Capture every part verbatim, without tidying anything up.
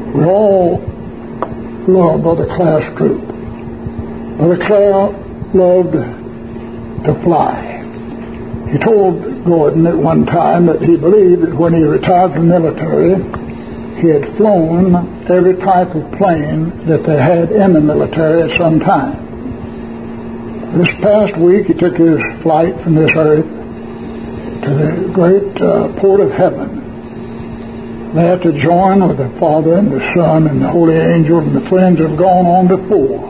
We all love Brother Clare Stroop. Brother Clare loved to fly. He told Gordon at one time that he believed that when he retired from the military, he had flown every type of plane that they had in the military at some time. This past week, he took his flight from this earth to the great uh, port of heaven, there to join with the Father and the Son and the holy angels and the friends that have gone on before.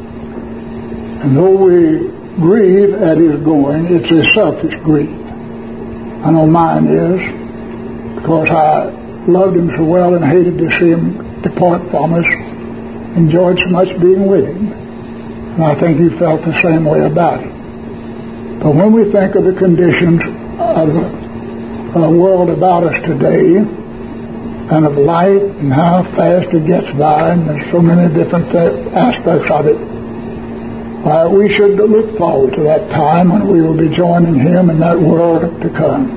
And though we grieve at his going, it's a selfish grief. I know mine is, because I loved him so well and hated to see him depart from us, enjoyed so much being with him. And I think you felt the same way about it. But when we think of the conditions of the world about us today, and of life and how fast it gets by, and there's so many different th- aspects of it, uh, we should look forward to that time when we will be joining him in that world to come.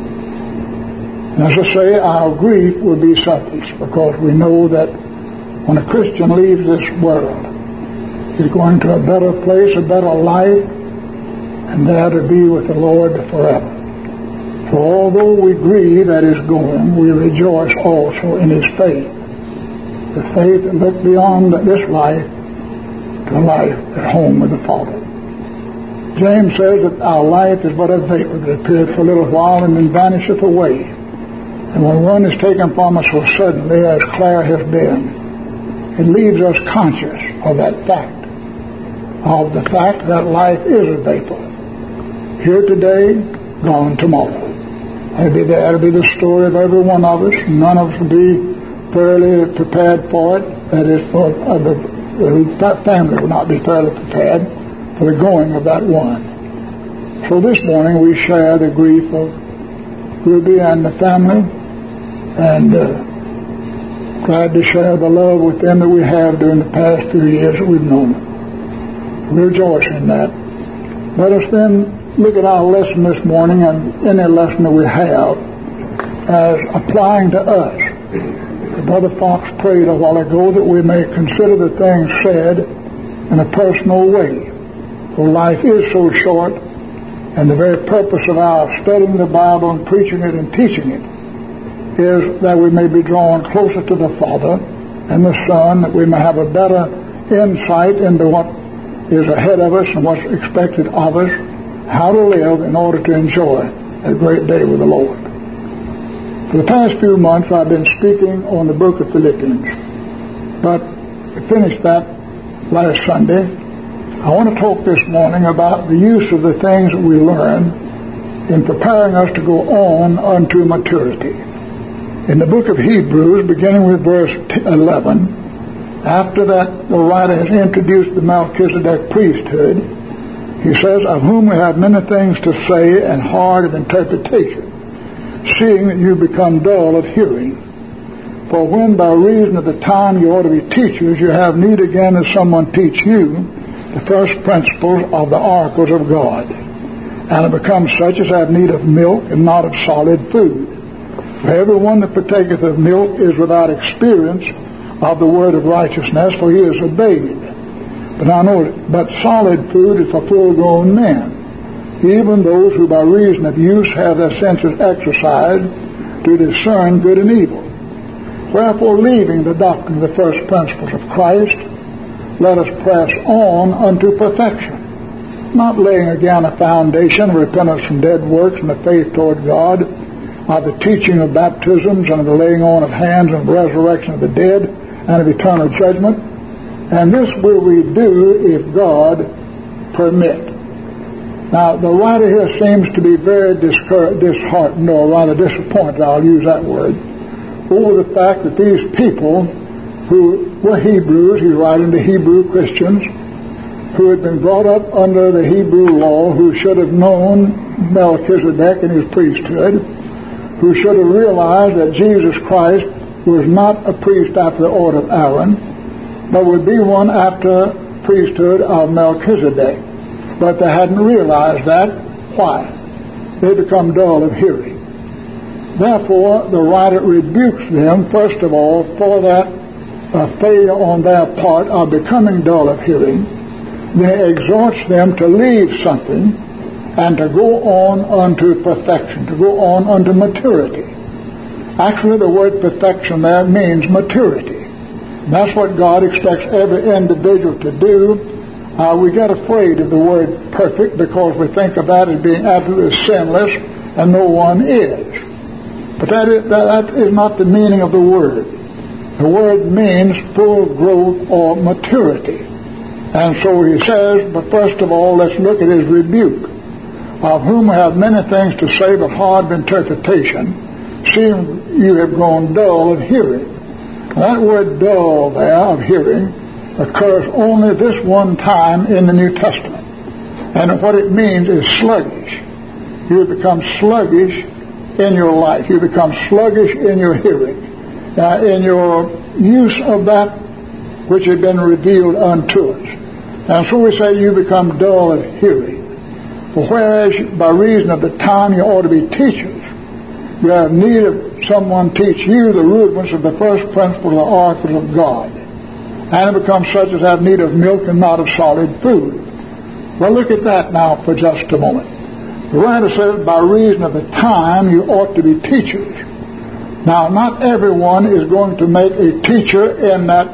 And as I say, our grief will be selfish, because we know that when a Christian leaves this world, he's going to a better place, a better life, and there to be with the Lord forever. So although we grieve at his going, we rejoice also in his faith. The faith that looked beyond this life to a life at home with the Father. James says that our life is but a vapor that appears for a little while and then vanisheth away. And when one is taken from us so suddenly as Clare has been, it leaves us conscious of that fact, of the fact that life is a vapor. Here today, gone tomorrow. That'll be, the, that'll be the story of every one of us. None of us will be thoroughly prepared for it. That is, for uh, the, the family will not be thoroughly prepared for the going of that one. So this morning we share the grief of Ruby and the family, and uh, glad to share the love with them that we have during the past few years that we've known them. We rejoice in that. Let us then look at our lesson this morning, and any lesson that we have, as applying to us. Brother Fox prayed a while ago that we may consider the things said in a personal way. For life is so short, and the very purpose of our studying the Bible and preaching it and teaching it is that we may be drawn closer to the Father and the Son, that we may have a better insight into what is ahead of us and what's expected of us, how to live in order to enjoy a great day with the Lord. For the past few months I've been speaking on the book of Philippians, but we finished that last Sunday. I want to talk this morning about the use of the things that we learn in preparing us to go on unto maturity. In the book of Hebrews, beginning with verse eleven, after that the writer has introduced the Melchizedek priesthood, he says, of whom we have many things to say and hard of interpretation, seeing that you become dull of hearing. For when by reason of the time you ought to be teachers, you have need again that someone teach you the first principles of the oracles of God, and have become such as have need of milk and not of solid food. For everyone that partaketh of milk is without experience of the word of righteousness, for he is a babe. But I know, but solid food is for full-grown men, even those who by reason of use have their senses exercised to discern good and evil. Wherefore, leaving the doctrine of the first principles of Christ, let us press on unto perfection, not laying again a foundation of repentance from dead works and the faith toward God, of the teaching of baptisms and of the laying on of hands and of resurrection of the dead and of eternal judgment. And this will we do if God permit. Now, the writer here seems to be very disheartened, or rather disappointed, I'll use that word, over the fact that these people who were Hebrews, he's writing to Hebrew Christians, who had been brought up under the Hebrew law, who should have known Melchizedek and his priesthood, who should have realized that Jesus Christ was not a priest after the order of Aaron, but would be one after priesthood of Melchizedek. But they hadn't realized that. Why? They become dull of hearing. Therefore, the writer rebukes them, first of all, for that a failure on their part of becoming dull of hearing, then he exhorts them to leave something and to go on unto perfection, to go on unto maturity. Actually, the word perfection there means maturity. And that's what God expects every individual to do. Uh, we get afraid of the word perfect because we think of that as being absolutely sinless, and no one is. But that is, that, that is not the meaning of the word. The word means full growth or maturity. And so he says, but first of all, let's look at his rebuke. Of whom we have many things to say, but hard of interpretation, seeing you have grown dull of hearing. That word dull there, of hearing, occurs only this one time in the New Testament. And what it means is sluggish. You become sluggish in your life. You become sluggish in your hearing. Uh, in your use of that which has been revealed unto us. And so we say you become dull of hearing. For whereas by reason of the time you ought to be teachers, you have need of someone teach you the rudiments of the first principle of the oracles of God. And it becomes such as have need of milk and not of solid food. Well, look at that now for just a moment. The writer says, by reason of the time you ought to be teachers. Now, not everyone is going to make a teacher in that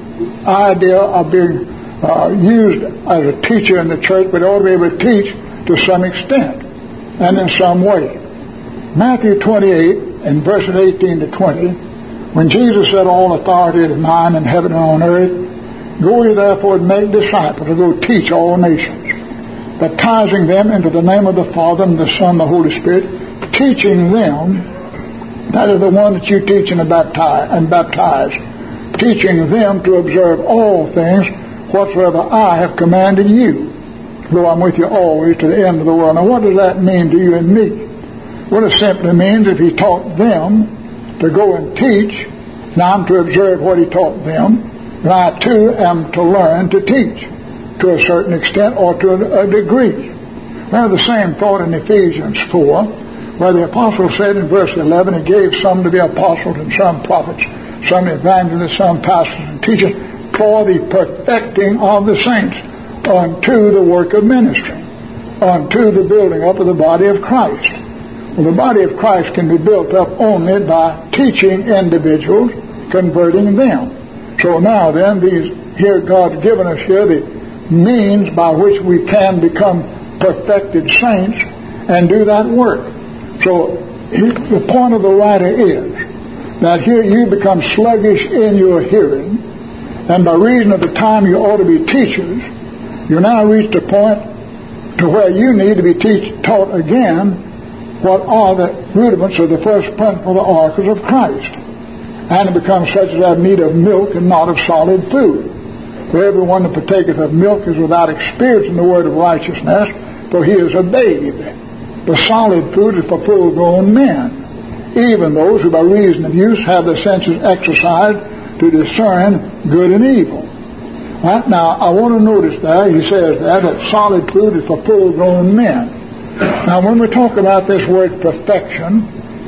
idea of being uh, used as a teacher in the church, but ought to be able to teach to some extent and in some way. Matthew twenty-eight, in verses eighteen to twenty, when Jesus said, all authority is mine in heaven and on earth, go ye therefore and make disciples, to go teach all nations, baptizing them into the name of the Father and the Son and the Holy Spirit, teaching them, that is the one that you teach and baptize, and baptize, teaching them to observe all things whatsoever I have commanded you. Lo, I'm with you always to the end of the world. Now, what does that mean to you and me? Well, it simply means if he taught them to go and teach, now I'm to observe what he taught them, and I too am to learn to teach to a certain extent or to a, a degree. We have the same thought in Ephesians four, where the apostle said in verse eleven, he gave some to be apostles and some prophets, some evangelists, some pastors and teachers, for the perfecting of the saints, unto the work of ministry, unto the building up of the body of Christ. Well, the body of Christ can be built up only by teaching individuals, converting them. So now then, these here God's given us here the means by which we can become perfected saints and do that work. So the point of the writer is that here you become sluggish in your hearing, and by reason of the time you ought to be teachers, you now reach the point to where you need to be teach, taught again what are the rudiments of the first principle, the oracles of Christ. And it becomes such as have need of milk and not of solid food. For everyone that partaketh of milk is without experience in the word of righteousness, for he is a babe. The solid food is for full-grown men, even those who by reason of use have their senses exercised to discern good and evil. Right, now, I want to notice there, he says there, that solid food is for full-grown men. Now, when we talk about this word perfection,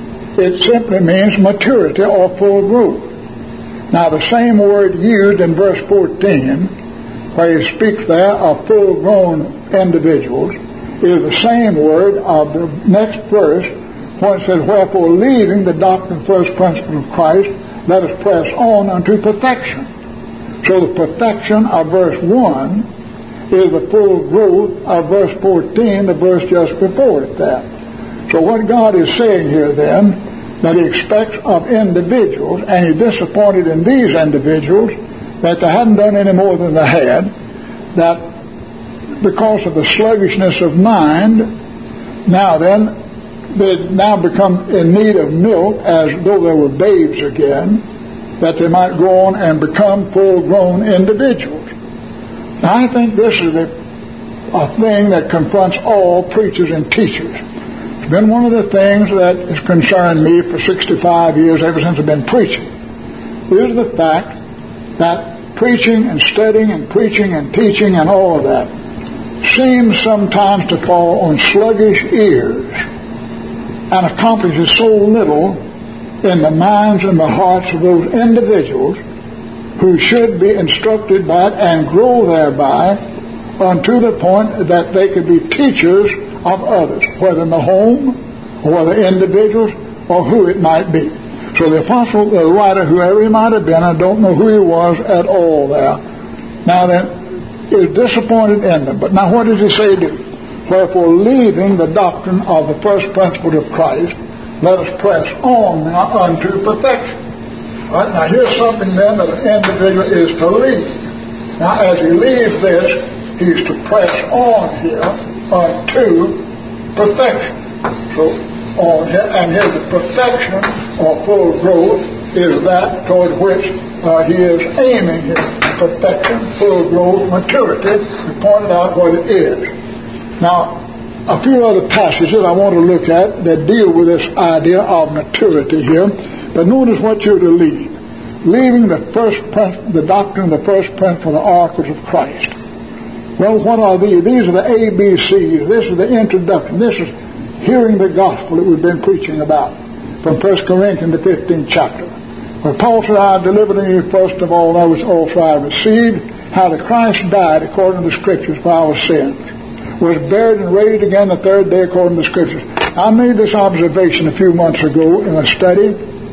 it simply means maturity or full growth. Now, the same word used in verse fourteen, where he speaks there of full-grown individuals, is the same word of the next verse, when it says, wherefore, leaving the doctrine of first principle of Christ, let us press on unto perfection. So the perfection of verse one is the full growth of verse fourteen, the verse just before it there. So what God is saying here then, that he expects of individuals, and he's disappointed in these individuals, that they hadn't done any more than they had, that because of the sluggishness of mind, now then, they now become in need of milk as though they were babes again, that they might go on and become full-grown individuals. Now, I think this is a, a thing that confronts all preachers and teachers. It's been one of the things that has concerned me for sixty-five years, ever since I've been preaching, is the fact that preaching and studying and preaching and teaching and all of that seems sometimes to fall on sluggish ears and accomplishes so little in the minds and the hearts of those individuals who should be instructed by it and grow thereby unto the point that they could be teachers of others, whether in the home or whether individuals or who it might be. So the apostle, the writer, whoever he might have been, I don't know who he was at all there, now then, is disappointed in them. But now what does he say do? Wherefore, leaving the doctrine of the first principles of Christ, let us press on now unto perfection. All right, now here's something then that an individual is to leave. Now as he leaves this, he's to press on here unto perfection. So on here, and here the perfection or full growth is that toward which uh, he is aiming here. Perfection, full growth, maturity. We pointed out what it is. Now, a few other passages I want to look at that deal with this idea of maturity here. But notice what you're to leave. Leaving the first the doctrine, the first principle, the oracles of Christ. Well, what are these? These are the A B Cs. This is the introduction. This is hearing the gospel that we've been preaching about from First Corinthians, the fifteenth chapter. Where Paul said, I delivered unto you first of all that which also I received, how that Christ died according to the Scriptures for our sins, was buried and raised again the third day according to the Scriptures. I made this observation a few months ago in a study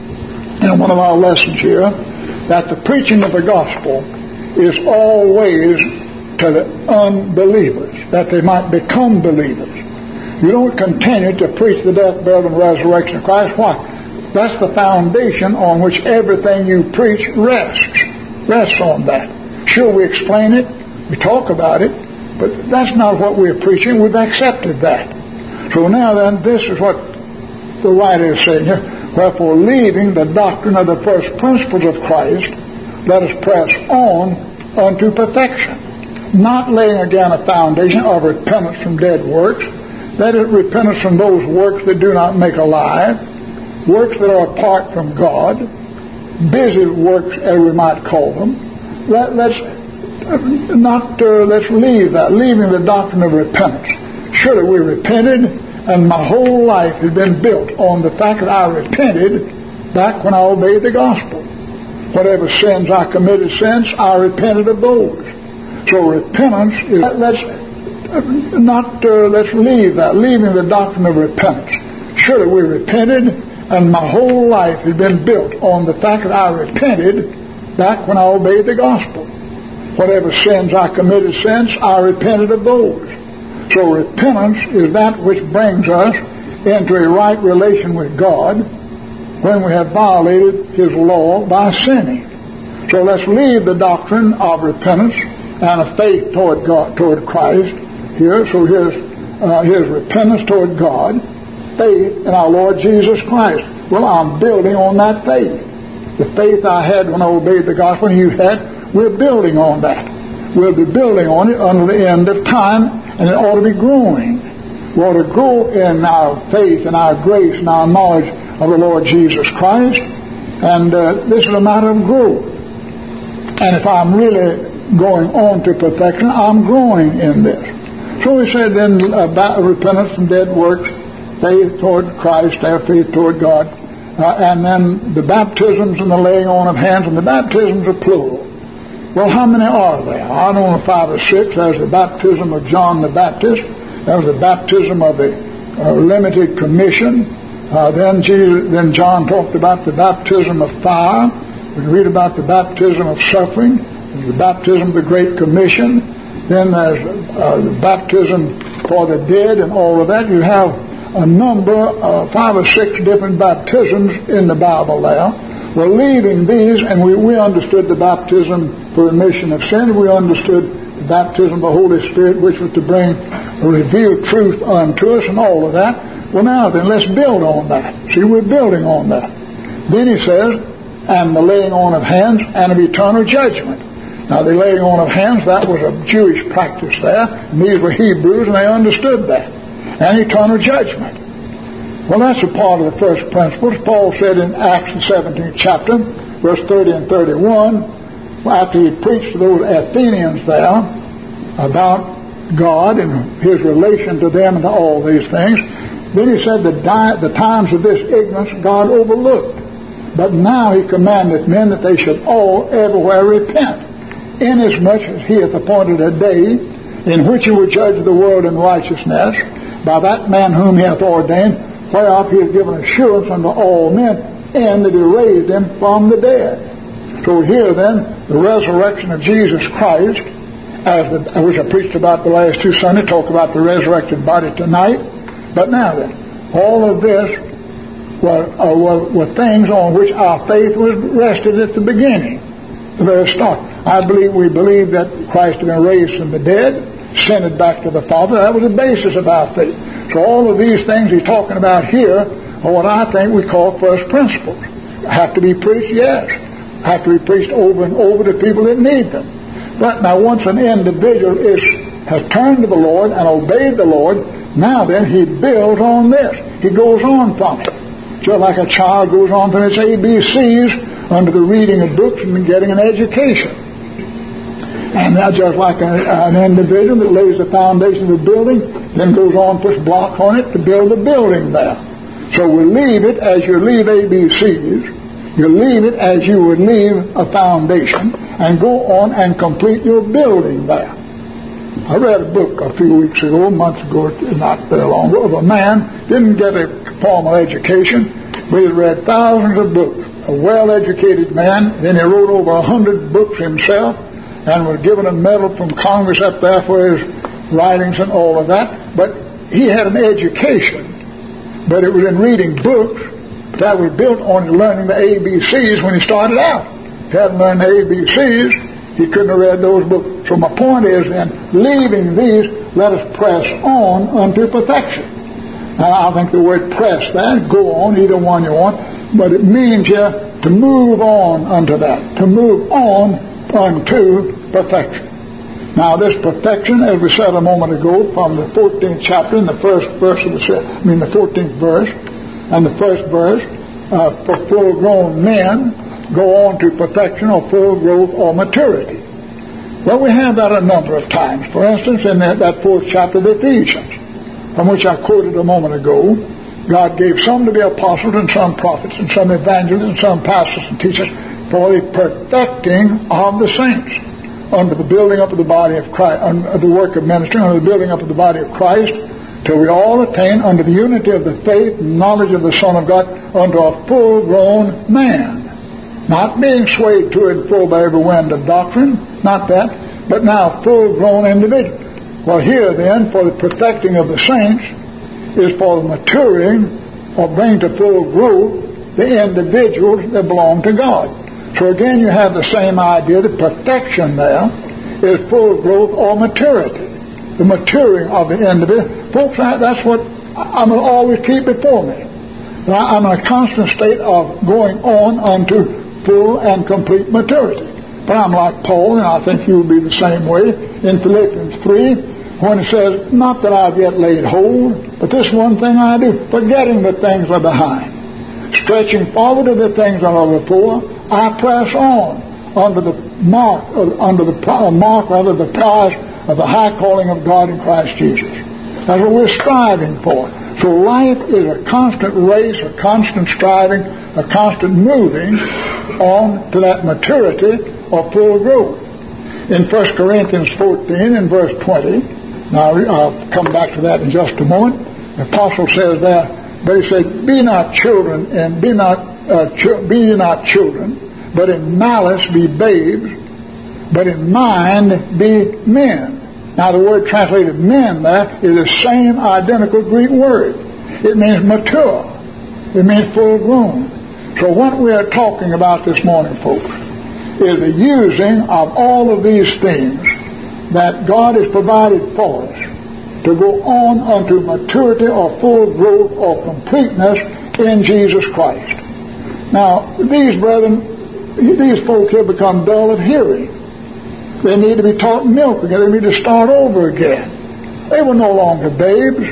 in one of our lessons here, that the preaching of the gospel is always to the unbelievers, that they might become believers. You don't continue to preach the death, burial, and resurrection of Christ. Why? That's the foundation on which everything you preach rests. Rests on that. Sure, we explain it, we talk about it, but that's not what we're preaching. We've accepted that. So now then, this is what the writer is saying here. Wherefore, leaving the doctrine of the first principles of Christ, let us press on unto perfection. Not laying again a foundation of repentance from dead works. That is repentance from those works that do not make alive, works that are apart from God, busy works as we might call them. Let, let's not uh, let's leave that, leaving the doctrine of repentance. Surely we repented, and my whole life has been built on the fact that I repented back when I obeyed the gospel. Whatever sins I committed since, I repented of those. So repentance is let's not uh, let's leave that, leaving the doctrine of repentance. Surely we repented, and my whole life has been built on the fact that I repented back when I obeyed the gospel. Whatever sins I committed since, I repented of those. So repentance is that which brings us into a right relation with God when we have violated His law by sinning. So let's leave the doctrine of repentance and of faith toward God, toward Christ here. So here's, uh, here's repentance toward God, faith in our Lord Jesus Christ. Well, I'm building on that faith. The faith I had when I obeyed the gospel, and you had, we're building on that. We'll be building on it until the end of time, and it ought to be growing. We ought to grow in our faith and our grace and our knowledge of the Lord Jesus Christ. And uh, this is a matter of growth. And if I'm really going on to perfection, I'm growing in this. So he said then about repentance from dead works, faith toward Christ, our faith toward God, uh, and then the baptisms and the laying on of hands, and the baptisms are plural. Well, how many are there? I don't know, five or six. There's the baptism of John the Baptist. There's the baptism of the uh, limited commission. Uh, then, Jesus, then John talked about the baptism of fire. We read about the baptism of suffering. There's the baptism of the Great Commission. Then there's uh, the baptism for the dead and all of that. You have a number, uh, five or six different baptisms in the Bible there. We're leaving these, and we, we understood the baptism for remission of sin. We understood the baptism of the Holy Spirit, which was to bring a revealed truth unto us and all of that. Well, now then, let's build on that. See, we're building on that. Then he says, and the laying on of hands and of eternal judgment. Now, the laying on of hands, that was a Jewish practice there. And these were Hebrews, and they understood that. And eternal judgment. Well, that's a part of the first principles. Paul said in Acts the seventeenth chapter, verse thirty and thirty-one, after he preached to those Athenians there about God and His relation to them and to all these things, then he said the, di- the times of this ignorance God overlooked. But now he commandeth men that they should all everywhere repent, inasmuch as he hath appointed a day in which he will judge the world in righteousness by that man whom he hath ordained, whereof he has given assurance unto all men, and that he raised him from the dead. So here then, the resurrection of Jesus Christ, as the, which I preached about the last two Sundays, talk about the resurrected body tonight. But now then, all of this were, uh, were, were things on which our faith was rested at the beginning, the very start. I believe we believe that Christ had been raised from the dead, ascended back to the Father. That was the basis of our faith. So all of these things he's talking about here are what I think we call first principles. Have to be preached, yes. Have to be preached over and over to people that need them. But now once an individual is has turned to the Lord and obeyed the Lord, now then he builds on this. He goes on from it. Just like a child goes on from its A B Cs under the reading of books and getting an education. And now just like a, an individual that lays the foundation of a building, then goes on, puts blocks on it to build a building there. So we leave it as you leave A B Cs. You leave it as you would leave a foundation and go on and complete your building there. I read a book a few weeks ago, months ago, not very long ago, of a man, didn't get a formal education, but he read thousands of books. A well-educated man, then he wrote over a hundred books himself and was given a medal from Congress up there for his writings and all of that. But he had an education, but it was in reading books that was built on learning the A B Cs when he started out. If he hadn't learned the A B Cs, he couldn't have read those books. So my point is then, leaving these, let us press on unto perfection. Now I think the word press there, go on, either one you want, but it means here to move on unto that, to move on unto perfection. Now this perfection, as we said a moment ago, from the fourteenth chapter in the first verse of the, I mean the fourteenth verse, and the first verse, uh, for full-grown men go on to perfection or full growth or maturity. Well, we have that a number of times. For instance, in that, that fourth chapter of Ephesians, from which I quoted a moment ago, God gave some to be apostles and some prophets and some evangelists and some pastors and teachers for the perfecting of the saints, under the building up of the body of Christ, under the work of ministry, under the building up of the body of Christ, till we all attain under the unity of the faith and knowledge of the Son of God, unto a full-grown man, not being swayed to and fro by every wind of doctrine, not that, but now full-grown individual. Well, here then, for the perfecting of the saints, is for the maturing or bringing to full growth the individuals that belong to God. So again, you have the same idea. The perfection there is full growth or maturity. The maturing of the individual. Folks, that's what I'm going to always keep before me. I'm in a constant state of going on unto full and complete maturity. But I'm like Paul, and I think you'll be the same way, in Philippians three, when it says, not that I've yet laid hold, but this one thing I do, forgetting the things are behind, stretching forward to the things that are before, I press on under the mark, under the mark, rather the prize of the high calling of God in Christ Jesus. That's what we're striving for. So life is a constant race, a constant striving, a constant moving on to that maturity or full growth. In First Corinthians fourteen and verse twenty, now I'll come back to that in just a moment, the apostle says there, they say, be not children, and be not, uh, ch- be ye not children, but in malice be babes, but in mind be men. Now the word translated men there is the same identical Greek word. It means mature. It means full grown. So what we are talking about this morning, folks, is the using of all of these things that God has provided for us to go on unto maturity or full growth or completeness in Jesus Christ. Now, these brethren, these folk here become dull of hearing. They need to be taught milk again. They need to start over again. They were no longer babes.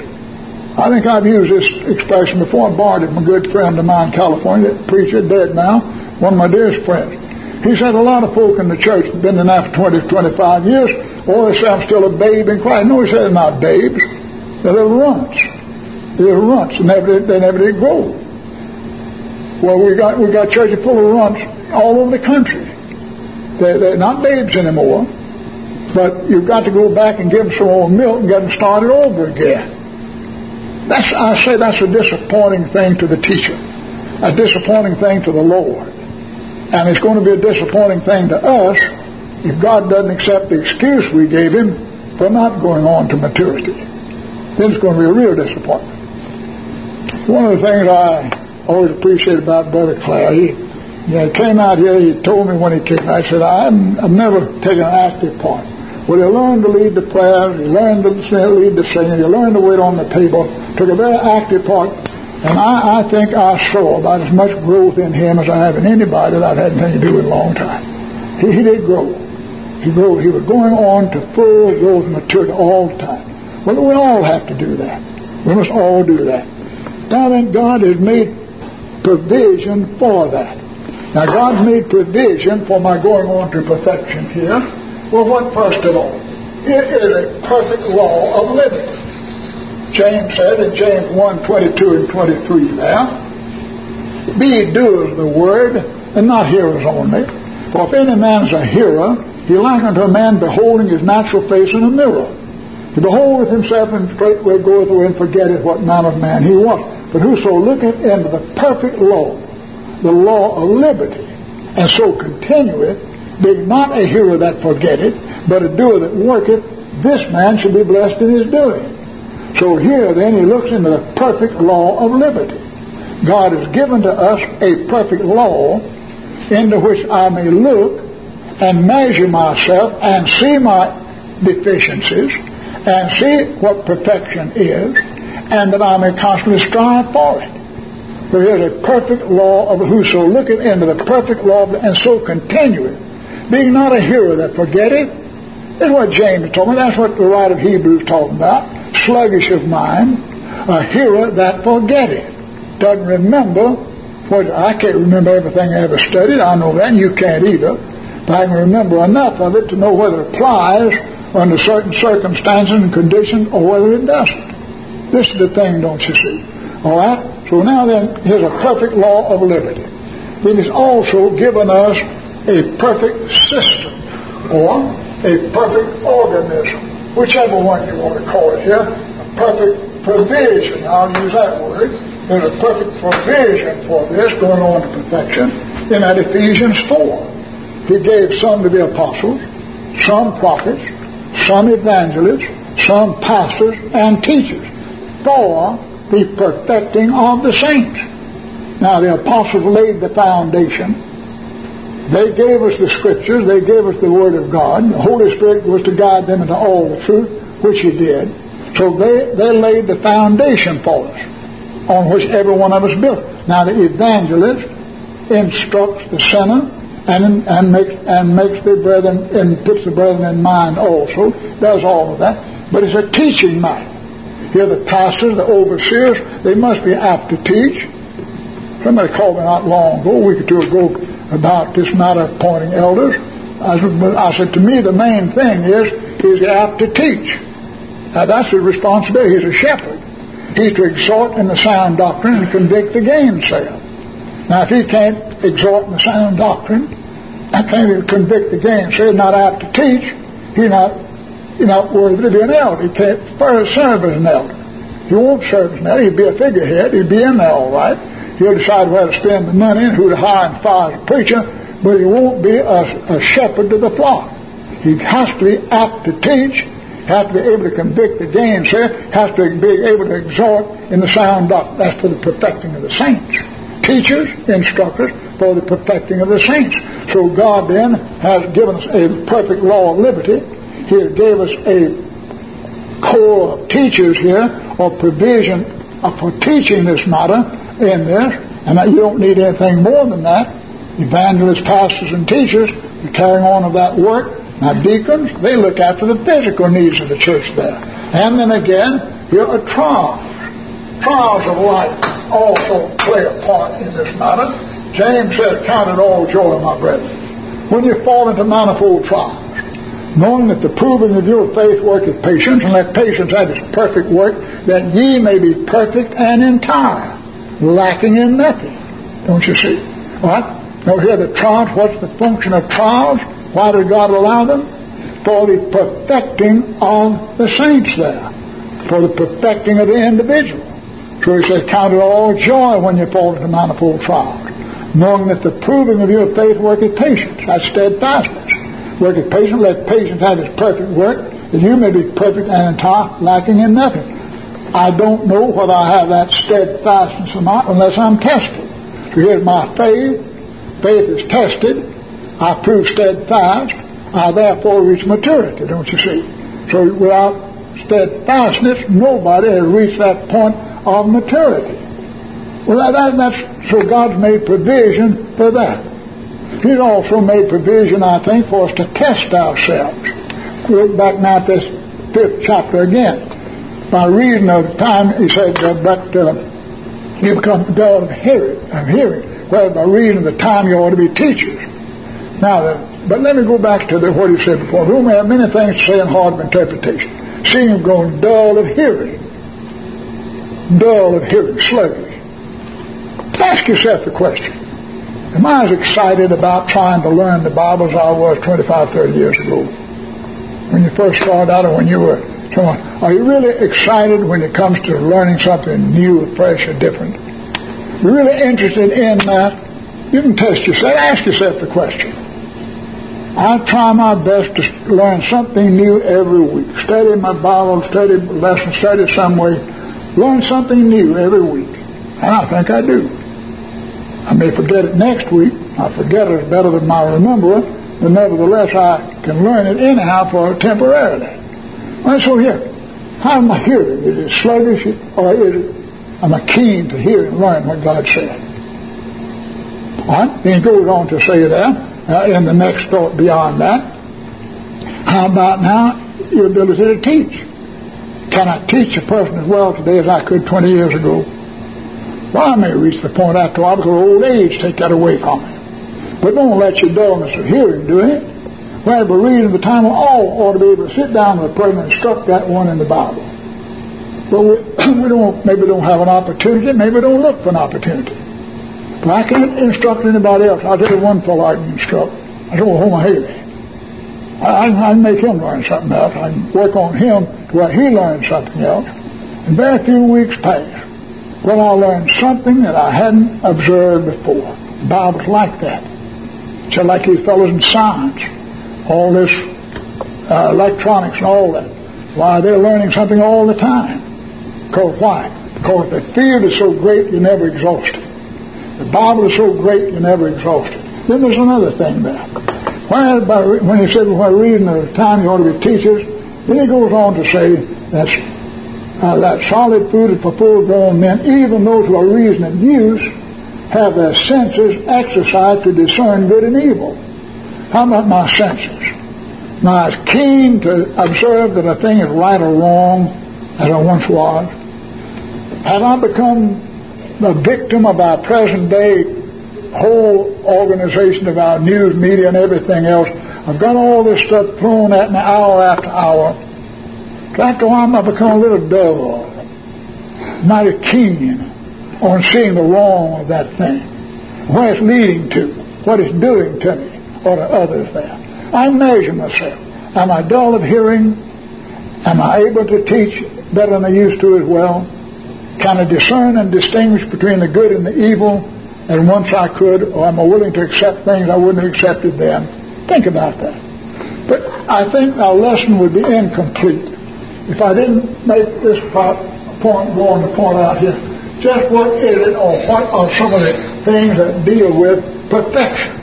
I think I've used this expression before. I borrowed it from a good friend of mine in California, a preacher, dead now, one of my dearest friends. He said a lot of folk in the church have been in there for twenty, twenty-five years. Oh, they say I'm still a babe in Christ. No, he said they're not babes. They're little runts. They're little runts. They never, they never did grow. Well, we got we got churches full of runs all over the country. They're, they're not babes anymore, but you've got to go back and give them some more milk and get them started over again. That's I say that's a disappointing thing to the teacher, a disappointing thing to the Lord, and it's going to be a disappointing thing to us if God doesn't accept the excuse we gave Him for not going on to maturity. Then it's going to be a real disappointment. One of the things I always appreciate about Brother Clare, he, you know, he came out here, he told me when he came out, I said, I've, I've never taken an active part. Well, he learned to lead the prayers, he learned to lead the singing, he learned to wait on the table, took a very active part, and I, I think I saw about as much growth in him as I have in anybody that I've had anything to do with in a long time. He, he did grow. He grew. He was going on to full growth and maturity all the time. Well, we all have to do that. We must all do that. Now then, God has made provision for that. Now, God's made provision for my going on to perfection here. Well, what first of all? It is a perfect law of living. James said in James one, twenty-two and twenty-three there, be ye doers of the word, and not hearers only. For if any man's a hearer, he like unto a man beholding his natural face in a mirror. He beholdeth himself, and straightway goeth away and forgetteth what manner of man he was. But whoso looketh into the perfect law, the law of liberty, and so continueth, being not a hearer that forgetteth, but a doer that worketh, this man shall be blessed in his doing. So here then he looks into the perfect law of liberty. God has given to us a perfect law into which I may look and measure myself and see my deficiencies and see what perfection is, and that I may constantly strive for it. For here's a perfect law of whoso looketh into the perfect law of the, and so continueth, being not a hearer that forgetteth. That's what James is talking about. That's what the writer of Hebrews is talking about. Sluggish of mind, a hearer that forgetteth. Doesn't remember what I can't remember everything I ever studied. I know that, and you can't either. But I can remember enough of it to know whether it applies under certain circumstances and conditions or whether it doesn't. This is the thing, don't you see? All right? So now then, here's a perfect law of liberty. It has also given us a perfect system or a perfect organism, whichever one you want to call it here, a perfect provision. I'll use that word. There's a perfect provision for this going on to perfection in that Ephesians four. He gave some to be apostles, some prophets, some evangelists, some pastors and teachers for the perfecting of the saints. Now the apostles laid the foundation. They gave us the scriptures. They gave us the word of God. The Holy Spirit was to guide them into all the truth, which He did. So they, they laid the foundation for us, on which every one of us built. Now the evangelist instructs the sinner and and makes and makes the brethren and puts the brethren in mind also, does all of that. But it's a teaching matter. Here the pastors, the overseers, they must be apt to teach. Somebody called me not long ago, a week or two ago, about this matter of appointing elders. I said, I said, to me the main thing is, he's apt to teach. Now that's his responsibility. He's a shepherd. He's to exhort in the sound doctrine and convict the gainsayer. Now if he can't exhort in the sound doctrine, and can't even convict the gainsayer, not apt to teach, he's not, he's not worthy to be an elder. He can't first serve as an elder. He won't serve as an elder. He'd be a figurehead. He'd be in there all right. He'll decide where to spend the money and who to hire and fire as a preacher, but he won't be a, a shepherd to the flock. He has to be apt to teach, has to be able to convict the gainsayer, has to be able to exhort in the sound doctrine. That's for the perfecting of the saints. Teachers, instructors, for the perfecting of the saints. So God then has given us a perfect law of liberty. He gave us a corps of teachers here, or provision for teaching this matter in this, and that you don't need anything more than that. Evangelists, pastors, and teachers, the carrying on of that work. Now deacons, they look after the physical needs of the church there. And then again, here are trials. Trials of life also play a part in this matter. James says, count it all joy, my brethren, when you fall into manifold trials, knowing that the proving of your faith worketh patience, and let patience have its perfect work, that ye may be perfect and entire, lacking in nothing. Don't you see? What? Now here the trials, what's the function of trials? Why did God allow them? For the perfecting of the saints there. For the perfecting of the individual. So he said, count it all joy when you fall into manifold trials, knowing that the proving of your faith worketh patience. That's steadfastness. Worketh patience, let patience have its perfect work, that you may be perfect and entire, lacking in nothing. I don't know whether I have that steadfastness or not unless I'm tested. So here's my faith. Faith is tested. I prove steadfast. I therefore reach maturity, don't you see? So without steadfastness, nobody has reached that point of maturity. Well, that, that's so God's made provision for that. He's also made provision, I think, for us to test ourselves. We look back now at this fifth chapter again. By reason of time, he said, uh, but uh, you become dull of hearing, of hearing. Well, by reason of the time you ought to be teachers. Now, uh, but let me go back to the, what he said before. Who may have many things to say and hard of interpretation, seeing you've grown dull of hearing. Dull of hearing, sluggish. Ask yourself the question. Am I as excited about trying to learn the Bible as I was twenty-five, thirty years ago? When you first started out or when you were someone, are you really excited when it comes to learning something new, fresh, or different? You're really interested in that? You can test yourself. Ask yourself the question. I try my best to learn something new every week. Study my Bible, study lessons, study some way. Learn something new every week. And I think I do. I may forget it next week. I forget it better than I remember it. But nevertheless, I can learn it anyhow for temporarily. Well, so here, how am I hearing? Is it sluggish or is it, am I keen to hear and learn what God said? All right? Then he goes on to say that uh, in the next thought beyond that. How about now your ability to teach? Can I teach a person as well today as I could twenty years ago? Well, I may reach the point after a while because old age take that away from me. But don't let your dullness of hearing do it. Well, by reason of the time, we all ought to be able to sit down with a person and instruct that one in the Bible. But we, we don't, maybe don't have an opportunity, maybe don't look for an opportunity. But I can't instruct anybody else. I'll tell you one fellow I can instruct. I said, well, Homer Haley. I, I can make him learn something else. I can work on him to where he learns something else. And very few weeks passed when I learned something that I hadn't observed before. The Bible's like that. Just like these fellows in science, all this uh, electronics and all that. Why, they're learning something all the time. Because why? Because the field is so great, you're never exhausted. The Bible is so great, you're never exhausted. Then there's another thing there. When, by, when he said, by reason of the time you ought to be teachers, then he goes on to say that, uh, that solid food is for full-grown men, even those who are reason of use, have their senses exercised to discern good and evil. How about my senses? Now, I was keen to observe that a thing is right or wrong, as I once was. Have I become the victim of our present-day whole organization of our news media and everything else? I've got all this stuff thrown at me hour after hour. So after a while, I've become a little dull, not as keen on seeing the wrong of that thing, where it's leading to, what it's doing to me or to others there. I measure myself. Am I dull of hearing? Am I able to teach better than I used to as well? Can I discern and distinguish between the good and the evil as once I could, or am I willing to accept things I wouldn't have accepted then? Think about that. But I think our lesson would be incomplete if I didn't make this part, point, go on to point out here, just what is it, or what are some of the things that deal with perfection.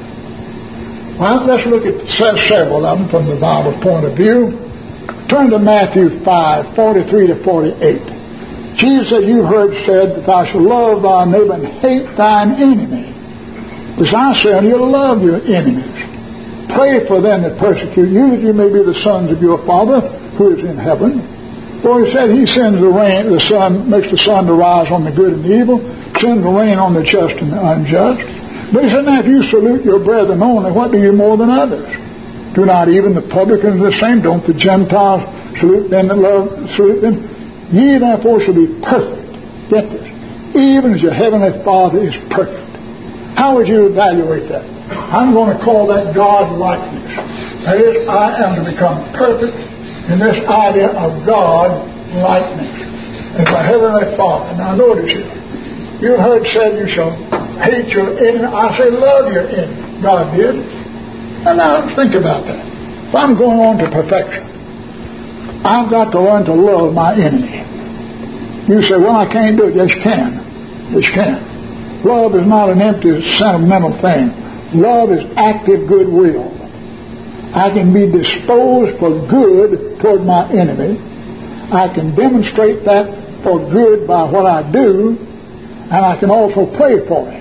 Well, let's look at several of them from the Bible's point of view. Turn to Matthew five, forty-three to forty-eight. Jesus said, you heard said that thou shalt love thy neighbor and hate thine enemy. As I say unto you, love your enemies. Pray for them that persecute you, that you may be the sons of your Father who is in heaven. For he said he sends the rain, the sun, makes the sun to rise on the good and the evil, sends the rain on the just and the unjust. But he said, now if you salute your brethren only, what do you more than others? Do not even the publicans the same? Don't the Gentiles salute them that love, salute them? Ye therefore shall be perfect. Get this. Even as your heavenly Father is perfect. How would you evaluate that? I'm going to call that God likeness. That is, I am to become perfect in this idea of God likeness as a heavenly Father. Now notice it. You heard said you shall hate your enemy. I say love your enemy. God did. And now think about that. If I'm going on to perfection, I've got to learn to love my enemy. You say, well, I can't do it. Yes, you can. Yes, you can. Love is not an empty, sentimental thing. Love is active goodwill. I can be disposed for good toward my enemy. I can demonstrate that for good by what I do, and I can also pray for him.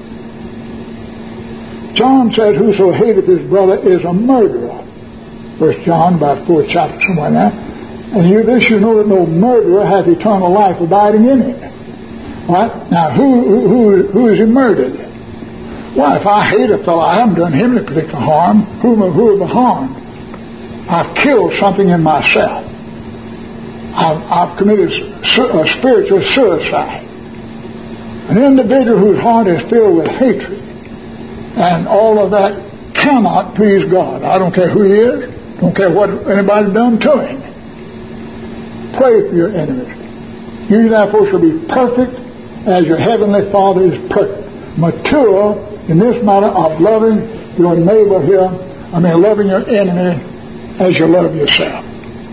John says, whoso hateth his brother is a murderer. First John, about fourth chapter, somewhere in there. And you, this you know that no murderer hath eternal life abiding in him. Right? Now, who, who, who is he murdered? Well, if I hate a fellow, I haven't done him any particular harm. Who, who have I harmed? I've killed something in myself. I've, I've committed su- a spiritual suicide. An individual whose heart is filled with hatred and all of that cannot please God. I don't care who he is. Don't care what anybody done to him. Pray for your enemies. You therefore shall be perfect as your heavenly Father is perfect. Mature in this matter of loving your neighbor here, I mean loving your enemy as you love yourself.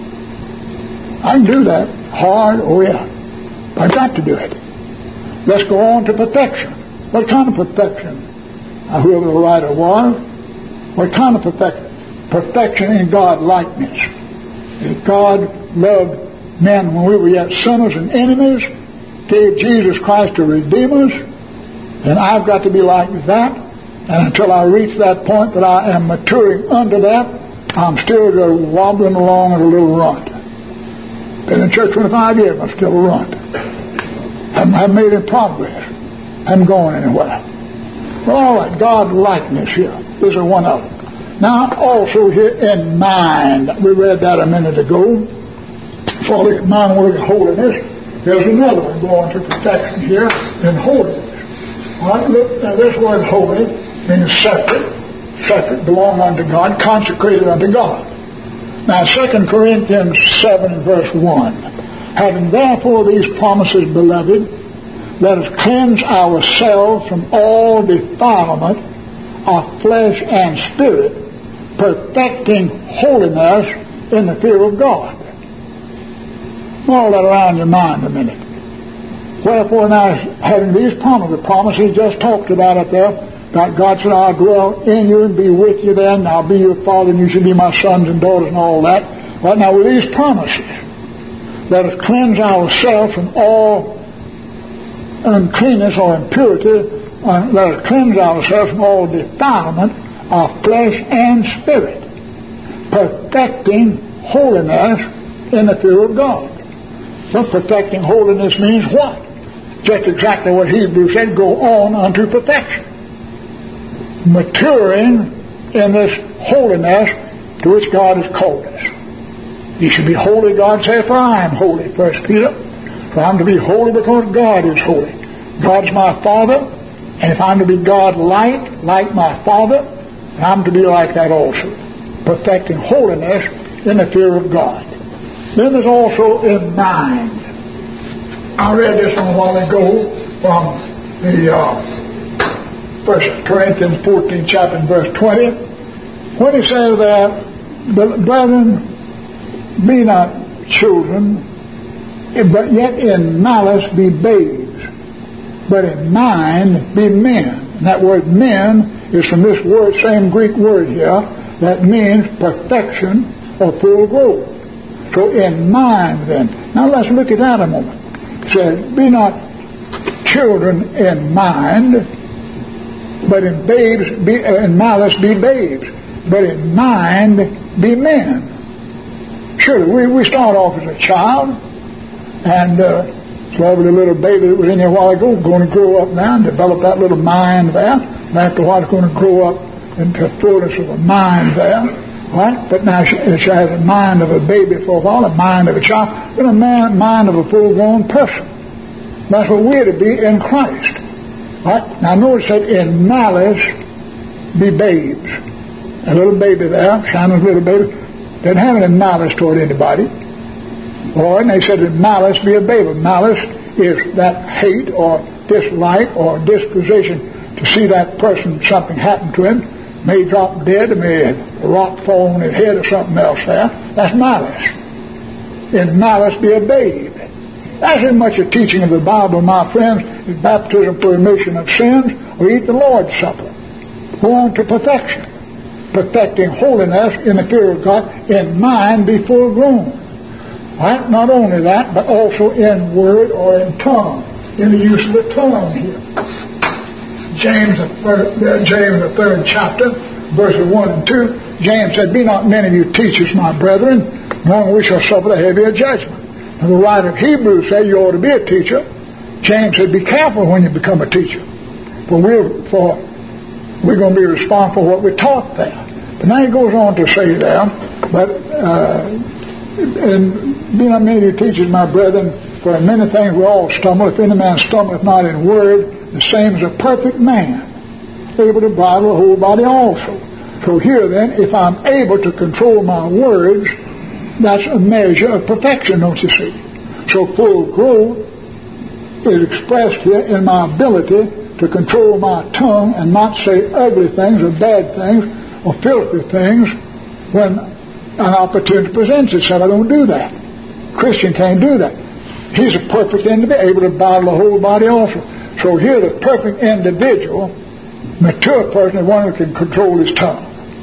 I can do that. Hard, oh yeah. But I've got to do it. Let's go on to perfection. What kind of perfection? Now, whoever the writer was, what kind of perfection? Perfection in God likeness. If God loved men when we were yet sinners and enemies, gave Jesus Christ to redeem us, then I've got to be like that. And until I reach that point that I am maturing under that, I'm still wobbling along at a little runt. Been in church twenty-five years, I'm still a runt. Haven't, haven't made any progress. Haven't gone anywhere. Well, all right, God likeness here. This is one of them. Now, also here in mind, we read that a minute ago. So look at mind, we look at holiness. There's another one going to perfection here in holiness. All right, look, now this word holy means separate, separate, belong unto God, consecrated unto God. Now, Second Corinthians seven, verse one. Having therefore these promises, beloved, let us cleanse ourselves from all defilement of flesh and spirit, perfecting holiness in the fear of God. Roll that around your mind a minute. Wherefore now, having these promises, the promises just talked about up there, that God said, I'll dwell in you and be with you then, I'll be your father and you shall be my sons and daughters and all that. Right now, with these promises, let us cleanse ourselves from all uncleanness or impurity, and let us cleanse ourselves from all defilement of flesh and spirit, perfecting holiness in the fear of God. So perfecting holiness means what? Just exactly what Hebrews said, go on unto perfection. Maturing in this holiness to which God has called us. You should be holy, God said, for I am holy, First Peter. For I'm to be holy because God is holy. God's my Father, and if I'm to be God-like, like my Father, I'm to be like that also. Perfecting holiness in the fear of God. Then there's also in mind. I read this one a while ago from the uh, First Corinthians fourteenth chapter and verse twenty, when he says that, brethren, be not children, but yet in malice be babes, but in mind be men. And that word men is from this word, same Greek word here, that means perfection or full growth. So in mind then. Now let's look at that a moment. It says, be not children in mind, but in babes, be, uh, in malice be babes, but in mind be men. Surely, we, we start off as a child, and uh, lovely little baby that was in there a while ago going to grow up now and develop that little mind there. And after a while, it's going to grow up into fullness of a mind there. Right? But now she, she has a mind of a baby for a while, a mind of a child, and a man, mind of a full-grown person. That's what we're to be in Christ. Right? Now notice that in malice be babes. A little baby there, Simon's little baby, didn't have any malice toward anybody. Or, and they said that malice be a baby. Malice is that hate or dislike or disposition to see that person, something happen to him, may drop dead, may a rock fall on his head or something else there. That's malice. In malice be a babe. That's as much a teaching of the Bible, my friends, as baptism for remission of sins or eat the Lord's Supper. Go on to perfection. Perfecting holiness in the fear of God, in mind be full grown. Right? Not only that, but also in word or in tongue, in the use of the tongue here. James, the third, James, the third chapter, verses one and two, James said, "Be not many of you teachers, my brethren, knowing we shall suffer the heavier judgment." And the writer of Hebrews said you ought to be a teacher. James said, "Be careful when you become a teacher, for we're for we're going to be responsible for what we're taught there." But now he goes on to say there, but uh, and be not many of you teachers, my brethren, for in many things we all stumble. If any man stumbleth not in word, the same as a perfect man, able to bridle the whole body also. So here then, if I'm able to control my words, that's a measure of perfection, don't you see? So full growth is expressed here in my ability to control my tongue and not say ugly things or bad things or filthy things when an opportunity presents itself. I don't do that. Christian can't do that. He's a perfect individual, able to bridle the whole body also. So here the perfect individual, mature person, is one who can control his tongue.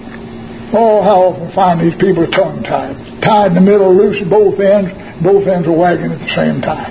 Oh, how often I find these people tongue-tied. Tied in the middle, loose at both ends, both ends are wagging at the same time.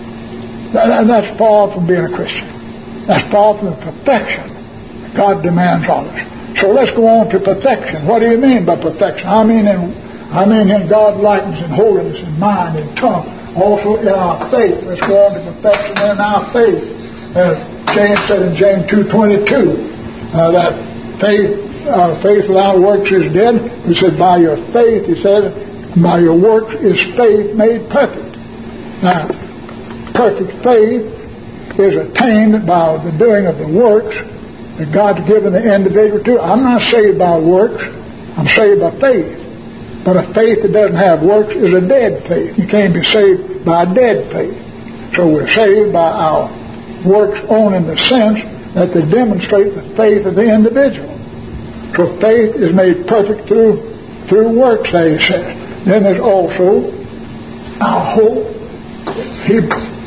That, that's far from being a Christian. That's far from the perfection God demands of us. So let's go on to perfection. What do you mean by perfection? I mean in, I mean in God likeness and holiness and mind and tongue. Also in our faith. Let's go on to perfection in our faith. As James said in James two twenty-two, uh, that faith, uh, faith without works is dead. He said, by your faith, he said, by your works is faith made perfect. Now, perfect faith is attained by the doing of the works that God's given the individual to. I'm not saved by works. I'm saved by faith. But a faith that doesn't have works is a dead faith. You can't be saved by a dead faith. So we're saved by our works on in the sense that they demonstrate the faith of the individual. So faith is made perfect through through works, they say. Then there's also our hope. He,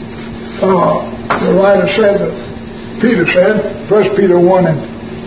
uh, the writer said that Peter said, First Peter one and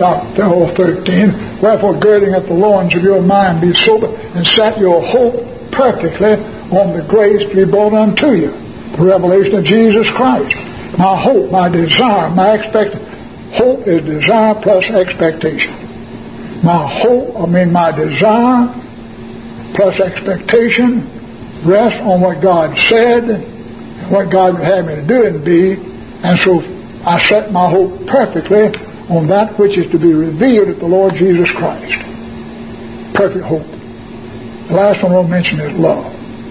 thirteen, wherefore girding at the loins of your mind be sober, and set your hope perfectly on the grace to be brought unto you, the revelation of Jesus Christ. My hope, my desire, my expect hope is desire plus expectation. My hope, I mean my desire plus expectation rests on what God said, what God would have me to do and be, and so I set my hope perfectly on that which is to be revealed at the Lord Jesus Christ. Perfect hope. The last one I'll mention is love.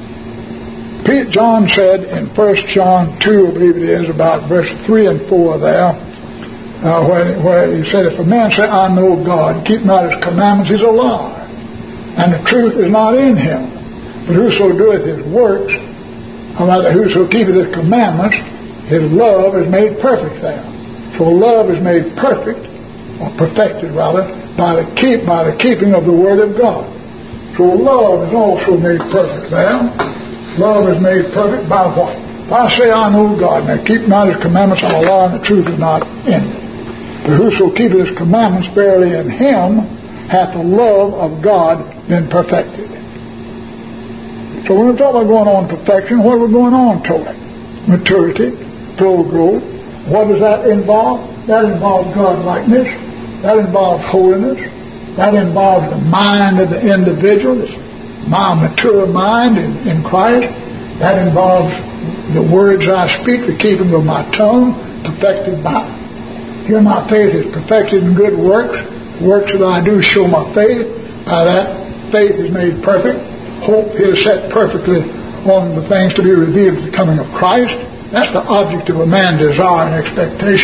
John said in First John two, I believe it is, about verse three and four there, uh, where, where he said, if a man say, I know God, keep not his commandments, he's a liar, and the truth is not in him. But whoso doeth his works, or rather, whoso keepeth his commandments, his love is made perfect there. So love is made perfect, or perfected rather, by the keep by the keeping of the Word of God. So love is also made perfect there. Love is made perfect by what? If I say I know God, and I keep not his commandments, I'm a liar, and the truth is not in me. But whoso keepeth his commandments, verily in him hath the love of God been perfected. So when we talk about going on to perfection, what are we going on toward? Maturity, full growth. What does that involve? That involves God-likeness. That involves holiness. That involves the mind of the individual, my mature mind in, in Christ. That involves the words I speak, the keeping of my tongue, perfected by. Here my faith is perfected in good works. Works that I do show my faith. By that, faith is made perfect. Hope is set perfectly on the things to be revealed at the coming of Christ. That's the object of a man's desire and expectation.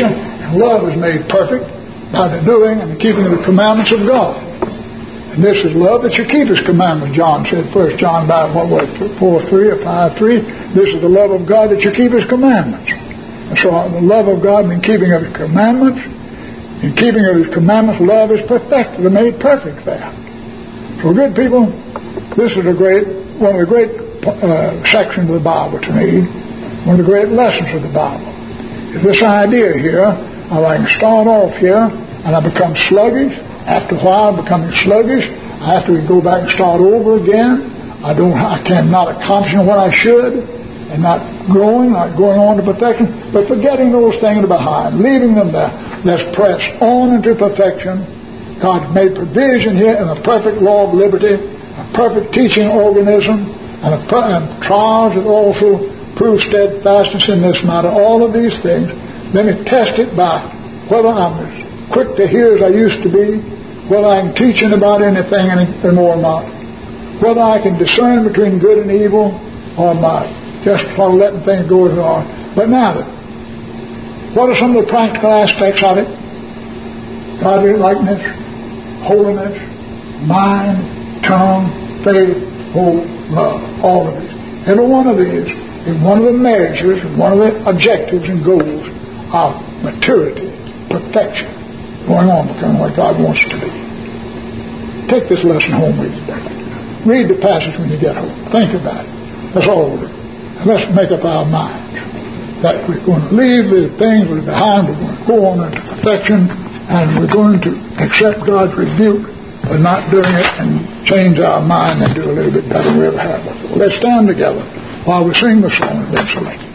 And love is made perfect by the doing and the keeping of the commandments of God. And this is love, that you keep His commandments. John said, First John five, what was it, four three or five three. This is the love of God, that you keep His commandments. And so the love of God in keeping of His commandments, in keeping of His commandments, love is perfected, made perfect there. So good people, this is a great, one of the great uh, sections of the Bible to me, one of the great lessons of the Bible. Is this idea here, I can start off here, and I become sluggish. After a while, becoming sluggish, I have to go back and start over again. I don't, I cannot accomplish what I should, and not growing, not going on to perfection, but forgetting those things behind, leaving them there. Let's press on into perfection. God made provision here in a perfect law of liberty, a perfect teaching organism, and, a per- and trials that also prove steadfastness in this matter. All of these things, let me test it by whether I'm as quick to hear as I used to be, whether I can teach anybody anything anymore or not, whether I can discern between good and evil, or not, just sort of letting things go as they are. But now, what are some of the practical aspects of it? Godly likeness, holiness, mind, tongue, faith, hope, love, all of these. Every one of these is one of the measures, one of the objectives and goals of maturity, perfection, going on becoming what God wants to be. Take this lesson home with you today. Read the passage when you get home. Think about it. That's all we'll do. And let's make up our minds that we're going to leave the things we're behind, we're going to go on into perfection, and we're going to accept God's rebuke for not doing it and change our mind and do a little bit better than we ever have before. Let's stand together while we sing the song eventually.